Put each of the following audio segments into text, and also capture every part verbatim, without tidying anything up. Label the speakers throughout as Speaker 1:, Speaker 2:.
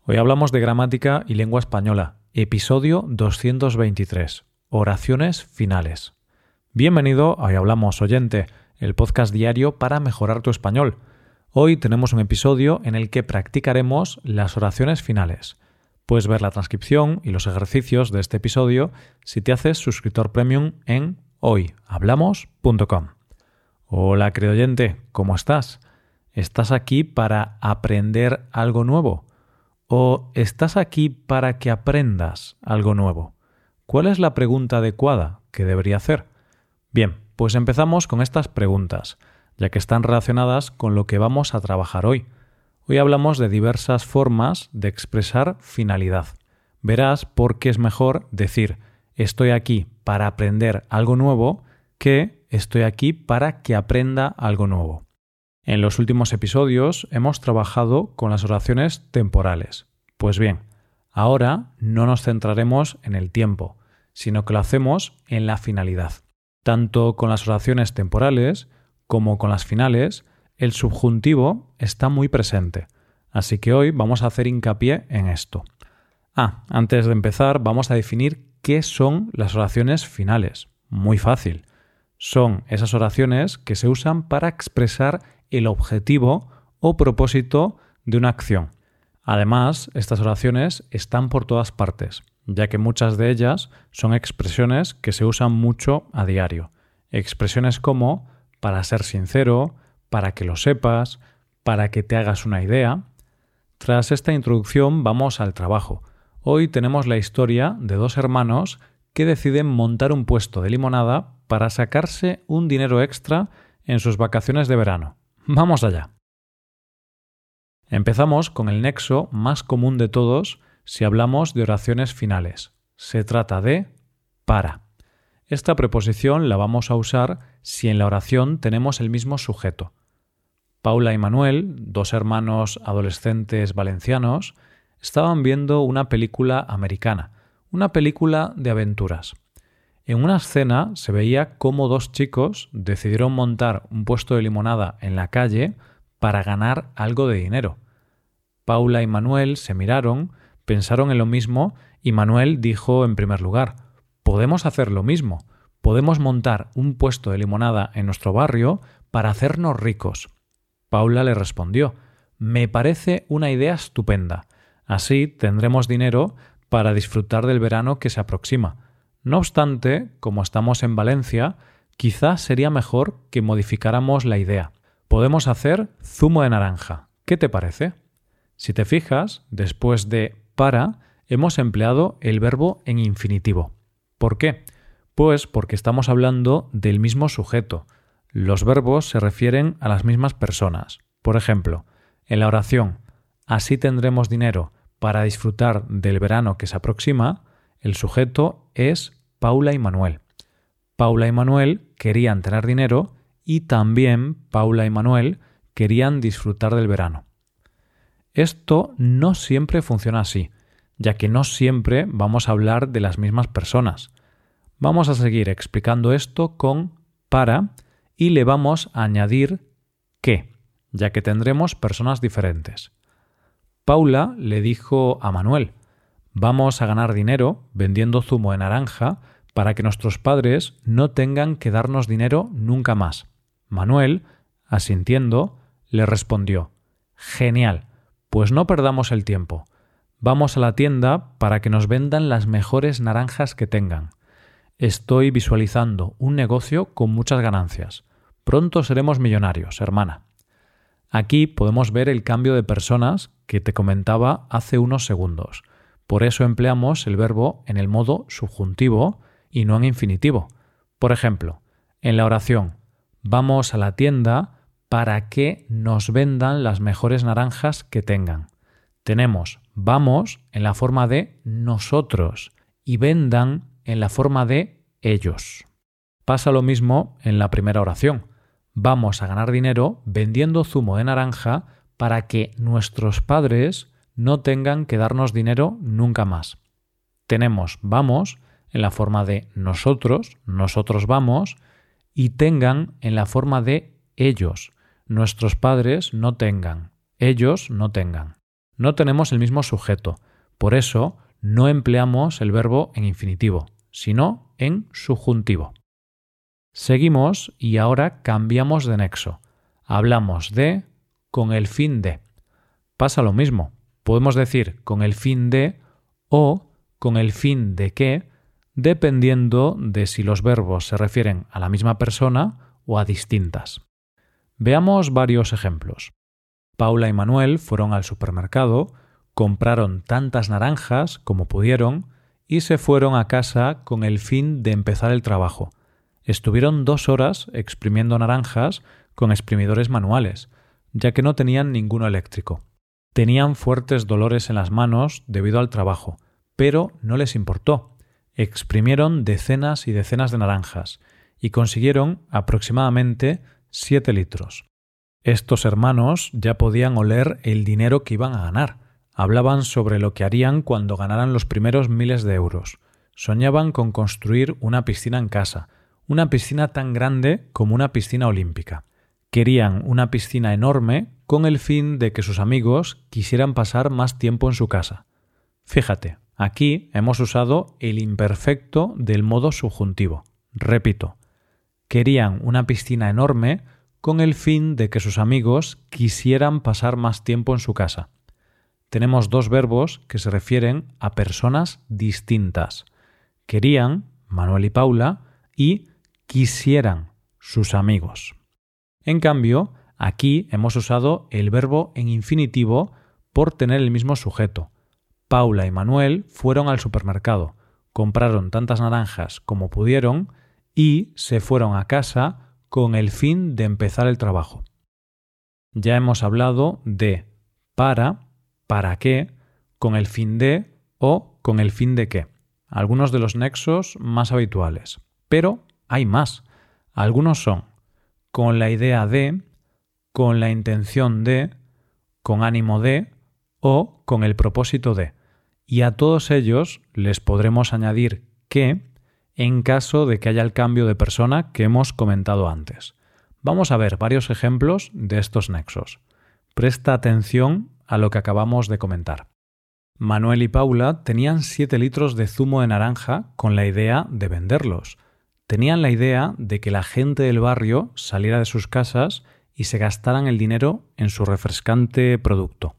Speaker 1: Hoy hablamos de gramática y lengua española, episodio doscientos veintitrés, oraciones finales. Bienvenido a Hoy Hablamos, oyente, el podcast diario para mejorar tu español. Hoy tenemos un episodio en el que practicaremos las oraciones finales. Puedes ver la transcripción y los ejercicios de este episodio si te haces suscriptor premium en hoy hablamos punto com. Hola, querido oyente, ¿cómo estás? ¿Estás aquí para aprender algo nuevo? ¿O estás aquí para que aprendas algo nuevo? ¿Cuál es la pregunta adecuada que debería hacer? Bien, pues empezamos con estas preguntas, ya que están relacionadas con lo que vamos a trabajar hoy. Hoy hablamos de diversas formas de expresar finalidad. Verás por qué es mejor decir estoy aquí para aprender algo nuevo que estoy aquí para que aprenda algo nuevo. En los últimos episodios hemos trabajado con las oraciones temporales. Pues bien, ahora no nos centraremos en el tiempo, sino que lo hacemos en la finalidad. Tanto con las oraciones temporales como con las finales, el subjuntivo está muy presente. Así que hoy vamos a hacer hincapié en esto. Ah, antes de empezar vamos a definir qué son las oraciones finales. Muy fácil. Son esas oraciones que se usan para expresar el objetivo o propósito de una acción. Además, estas oraciones están por todas partes, ya que muchas de ellas son expresiones que se usan mucho a diario. Expresiones como para ser sincero, para que lo sepas, para que te hagas una idea. Tras esta introducción vamos al trabajo. Hoy tenemos la historia de dos hermanos que deciden montar un puesto de limonada para sacarse un dinero extra en sus vacaciones de verano. ¡Vamos allá! Empezamos con el nexo más común de todos si hablamos de oraciones finales. Se trata de para. Esta preposición la vamos a usar si en la oración tenemos el mismo sujeto. Paula y Manuel, dos hermanos adolescentes valencianos, estaban viendo una película americana, una película de aventuras. En una escena se veía cómo dos chicos decidieron montar un puesto de limonada en la calle para ganar algo de dinero. Paula y Manuel se miraron, pensaron en lo mismo y Manuel dijo en primer lugar: «Podemos hacer lo mismo, podemos montar un puesto de limonada en nuestro barrio para hacernos ricos». Paula le respondió: «Me parece una idea estupenda, así tendremos dinero para disfrutar del verano que se aproxima. No obstante, como estamos en Valencia, quizás sería mejor que modificáramos la idea. Podemos hacer zumo de naranja. ¿Qué te parece?». Si te fijas, después de para, hemos empleado el verbo en infinitivo. ¿Por qué? Pues porque estamos hablando del mismo sujeto. Los verbos se refieren a las mismas personas. Por ejemplo, en la oración «así tendremos dinero para disfrutar del verano que se aproxima», el sujeto es Paula y Manuel. Paula y Manuel querían tener dinero y también Paula y Manuel querían disfrutar del verano. Esto no siempre funciona así, ya que no siempre vamos a hablar de las mismas personas. Vamos a seguir explicando esto con para y le vamos a añadir que, ya que tendremos personas diferentes. Paula le dijo a Manuel: «Vamos a ganar dinero vendiendo zumo de naranja para que nuestros padres no tengan que darnos dinero nunca más». Manuel, asintiendo, le respondió: «Genial, pues no perdamos el tiempo. Vamos a la tienda para que nos vendan las mejores naranjas que tengan. Estoy visualizando un negocio con muchas ganancias. Pronto seremos millonarios, hermana». Aquí podemos ver el cambio de personas que te comentaba hace unos segundos. Por eso empleamos el verbo en el modo subjuntivo y no en infinitivo. Por ejemplo, en la oración «vamos a la tienda para que nos vendan las mejores naranjas que tengan». Tenemos «vamos» en la forma de nosotros y «vendan» en la forma de ellos. Pasa lo mismo en la primera oración. Vamos a ganar dinero vendiendo zumo de naranja para que nuestros padres no tengan que darnos dinero nunca más. Tenemos vamos en la forma de nosotros, nosotros vamos, y tengan en la forma de ellos, nuestros padres no tengan, ellos no tengan. No tenemos el mismo sujeto, por eso no empleamos el verbo en infinitivo, sino en subjuntivo. Seguimos y ahora cambiamos de nexo. Hablamos de con el fin de. Pasa lo mismo. Podemos decir con el fin de o con el fin de que, dependiendo de si los verbos se refieren a la misma persona o a distintas. Veamos varios ejemplos. Paula y Manuel fueron al supermercado, compraron tantas naranjas como pudieron y se fueron a casa con el fin de empezar el trabajo. Estuvieron dos horas exprimiendo naranjas con exprimidores manuales, ya que no tenían ninguno eléctrico. Tenían fuertes dolores en las manos debido al trabajo, pero no les importó. Exprimieron decenas y decenas de naranjas y consiguieron aproximadamente siete litros. Estos hermanos ya podían oler el dinero que iban a ganar. Hablaban sobre lo que harían cuando ganaran los primeros miles de euros. Soñaban con construir una piscina en casa, una piscina tan grande como una piscina olímpica. Querían una piscina enorme con el fin de que sus amigos quisieran pasar más tiempo en su casa. Fíjate, aquí hemos usado el imperfecto del modo subjuntivo. Repito, querían una piscina enorme con el fin de que sus amigos quisieran pasar más tiempo en su casa. Tenemos dos verbos que se refieren a personas distintas. Querían, Manuel y Paula, y quisieran, sus amigos. En cambio, aquí hemos usado el verbo en infinitivo por tener el mismo sujeto. Paula y Manuel fueron al supermercado, compraron tantas naranjas como pudieron y se fueron a casa con el fin de empezar el trabajo. Ya hemos hablado de para, para qué, con el fin de o con el fin de qué. Algunos de los nexos más habituales. Pero hay más. Algunos son con la idea de, con la intención de, con ánimo de o con el propósito de. Y a todos ellos les podremos añadir que en caso de que haya el cambio de persona que hemos comentado antes. Vamos a ver varios ejemplos de estos nexos. Presta atención a lo que acabamos de comentar. Manuel y Paula tenían siete litros de zumo de naranja con la idea de venderlos. Tenían la idea de que la gente del barrio saliera de sus casas y se gastaran el dinero en su refrescante producto.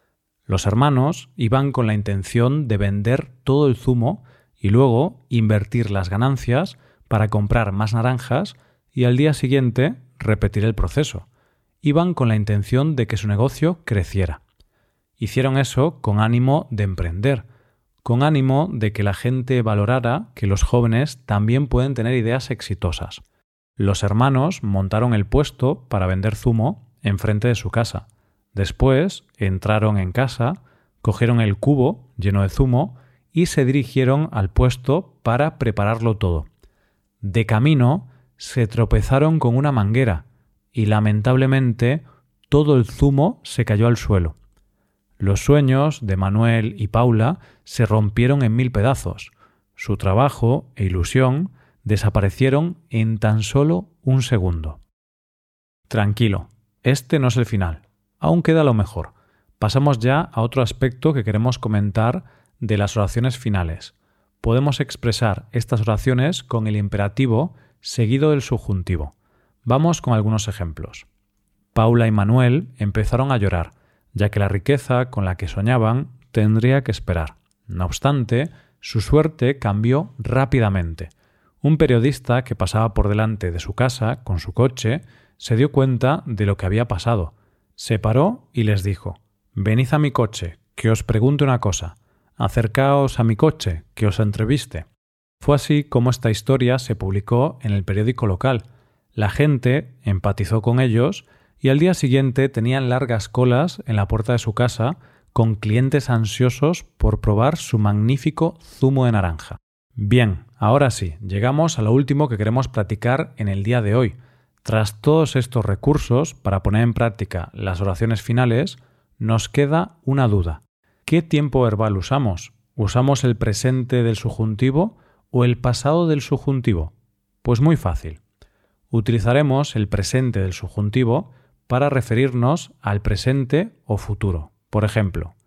Speaker 1: Los hermanos iban con la intención de vender todo el zumo y luego invertir las ganancias para comprar más naranjas y al día siguiente repetir el proceso. Iban con la intención de que su negocio creciera. Hicieron eso con ánimo de emprender, con ánimo de que la gente valorara que los jóvenes también pueden tener ideas exitosas. Los hermanos montaron el puesto para vender zumo enfrente de su casa. Después entraron en casa, cogieron el cubo lleno de zumo y se dirigieron al puesto para prepararlo todo. De camino se tropezaron con una manguera y lamentablemente todo el zumo se cayó al suelo. Los sueños de Manuel y Paula se rompieron en mil pedazos. Su trabajo e ilusión desaparecieron en tan solo un segundo. Tranquilo, este no es el final. Aún queda lo mejor. Pasamos ya a otro aspecto que queremos comentar de las oraciones finales. Podemos expresar estas oraciones con el imperativo seguido del subjuntivo. Vamos con algunos ejemplos. Paula y Manuel empezaron a llorar, ya que la riqueza con la que soñaban tendría que esperar. No obstante, su suerte cambió rápidamente. Un periodista que pasaba por delante de su casa con su coche se dio cuenta de lo que había pasado. Se paró y les dijo: «Venid a mi coche, que os pregunte una cosa. Acercaos a mi coche, que os entreviste». Fue así como esta historia se publicó en el periódico local. La gente empatizó con ellos y al día siguiente tenían largas colas en la puerta de su casa con clientes ansiosos por probar su magnífico zumo de naranja. Bien, ahora sí, llegamos a lo último que queremos practicar en el día de hoy. Tras todos estos recursos para poner en práctica las oraciones finales, nos queda una duda. ¿Qué tiempo verbal usamos? ¿Usamos el presente del subjuntivo o el pasado del subjuntivo? Pues muy fácil. Utilizaremos el presente del subjuntivo para referirnos al presente o futuro. Por ejemplo,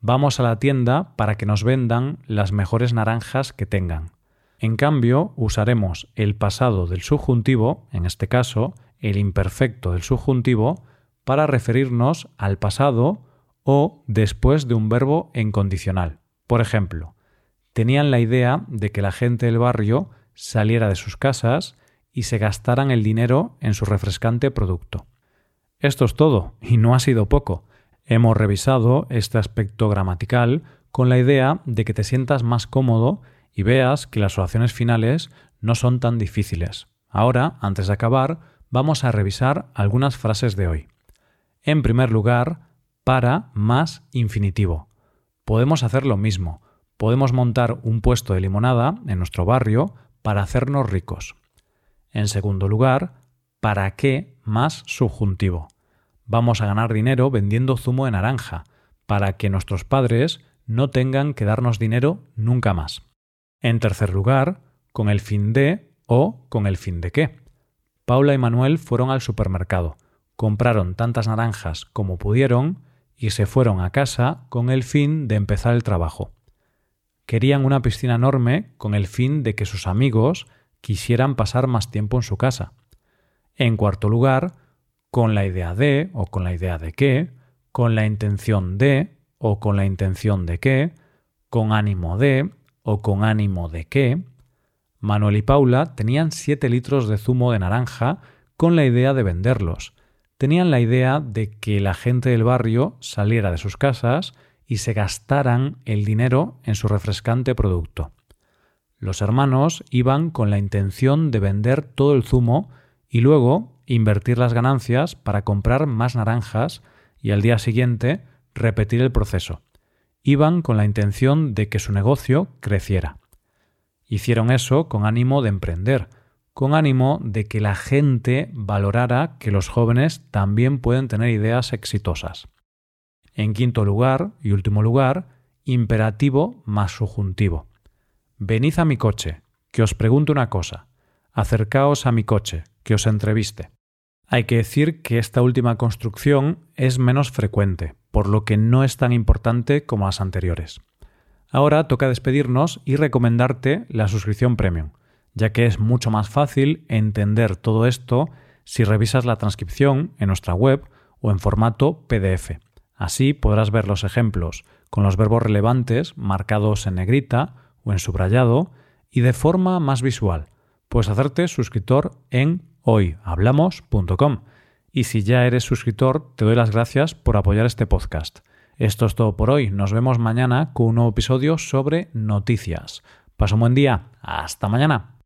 Speaker 1: vamos a la tienda para que nos vendan las mejores naranjas que tengan. En cambio, usaremos el pasado del subjuntivo, en este caso, el imperfecto del subjuntivo, para referirnos al pasado o después de un verbo en condicional. Por ejemplo, tenían la idea de que la gente del barrio saliera de sus casas y se gastaran el dinero en su refrescante producto. Esto es todo, y no ha sido poco. Hemos revisado este aspecto gramatical con la idea de que te sientas más cómodo y veas que las oraciones finales no son tan difíciles. Ahora, antes de acabar, vamos a revisar algunas frases de hoy. En primer lugar, para más infinitivo. Podemos hacer lo mismo. Podemos montar un puesto de limonada en nuestro barrio para hacernos ricos. En segundo lugar, ¿para qué más subjuntivo? Vamos a ganar dinero vendiendo zumo de naranja, para que nuestros padres no tengan que darnos dinero nunca más. En tercer lugar, con el fin de o con el fin de qué. Paula y Manuel fueron al supermercado, compraron tantas naranjas como pudieron y se fueron a casa con el fin de empezar el trabajo. Querían una piscina enorme con el fin de que sus amigos quisieran pasar más tiempo en su casa. En cuarto lugar, con la idea de o con la idea de qué, con la intención de o con la intención de qué, con ánimo de o con ánimo de qué. Manuel y Paula tenían siete litros de zumo de naranja con la idea de venderlos. Tenían la idea de que la gente del barrio saliera de sus casas y se gastaran el dinero en su refrescante producto. Los hermanos iban con la intención de vender todo el zumo y luego invertir las ganancias para comprar más naranjas y al día siguiente repetir el proceso. Iban con la intención de que su negocio creciera. Hicieron eso con ánimo de emprender, con ánimo de que la gente valorara que los jóvenes también pueden tener ideas exitosas. En quinto lugar y último lugar, imperativo más subjuntivo. Venid a mi coche, que os pregunte una cosa. Acercaos a mi coche, que os entreviste. Hay que decir que esta última construcción es menos frecuente, por lo que no es tan importante como las anteriores. Ahora toca despedirnos y recomendarte la suscripción Premium, ya que es mucho más fácil entender todo esto si revisas la transcripción en nuestra web o en formato P D F. Así podrás ver los ejemplos con los verbos relevantes marcados en negrita o en subrayado y de forma más visual. Puedes hacerte suscriptor en hoy hablamos punto com. Y si ya eres suscriptor, te doy las gracias por apoyar este podcast. Esto es todo por hoy. Nos vemos mañana con un nuevo episodio sobre noticias. Pasa un buen día. Hasta mañana.